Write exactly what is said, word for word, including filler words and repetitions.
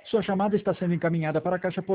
Sua chamada está sendo encaminhada para a caixa